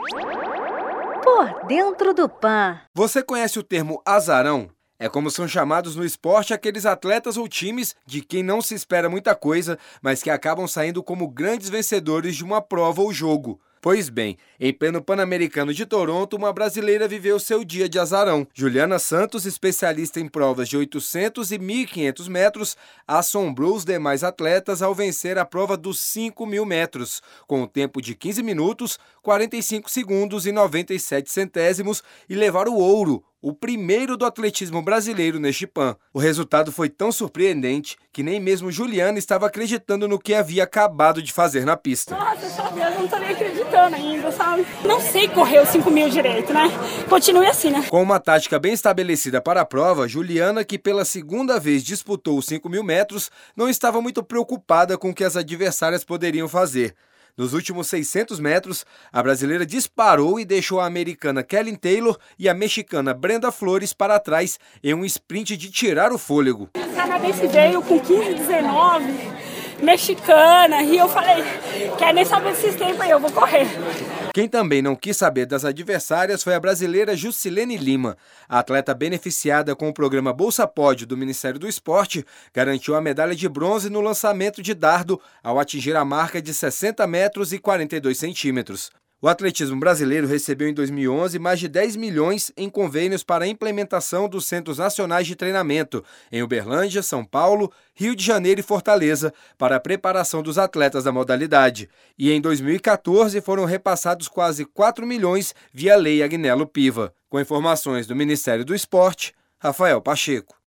Por dentro do PAN. Você conhece o termo azarão? É como são chamados no esporte aqueles atletas ou times de quem não se espera muita coisa, mas que acabam saindo como grandes vencedores de uma prova ou jogo. Pois bem, em pleno Pan-Americano de Toronto, uma brasileira viveu seu dia de azarão. Juliana Santos, especialista em provas de 800 e 1.500 metros, assombrou os demais atletas ao vencer a prova dos 5.000 metros, com o tempo de 15 minutos, 45 segundos e 97 centésimos e levar o ouro, o primeiro do atletismo brasileiro neste PAN. O resultado foi tão surpreendente que nem mesmo Juliana estava acreditando no que havia acabado de fazer na pista. Nossa, sabe, eu não tô nem acreditando ainda, sabe? Não sei correr os 5.000 direito, né? Continue assim, né? Com uma tática bem estabelecida para a prova, Juliana, que pela segunda vez disputou os 5.000 metros, não estava muito preocupada com o que as adversárias poderiam fazer. Nos últimos 600 metros, a brasileira disparou e deixou a americana Kelly Taylor e a mexicana Brenda Flores para trás em um sprint de tirar o fôlego. A canadense veio com 15,19, mexicana, e eu falei, quer nem saber desses tempos aí, eu vou correr. Quem também não quis saber das adversárias foi a brasileira Jusilene Lima. A atleta beneficiada com o programa Bolsa Pódio do Ministério do Esporte garantiu a medalha de bronze no lançamento de dardo ao atingir a marca de 60 metros e 42 centímetros. O atletismo brasileiro recebeu em 2011 mais de 10 milhões em convênios para a implementação dos Centros Nacionais de Treinamento em Uberlândia, São Paulo, Rio de Janeiro e Fortaleza para a preparação dos atletas da modalidade. E em 2014 foram repassados quase 4 milhões via Lei Agnello Piva. Com informações do Ministério do Esporte, Rafael Pacheco.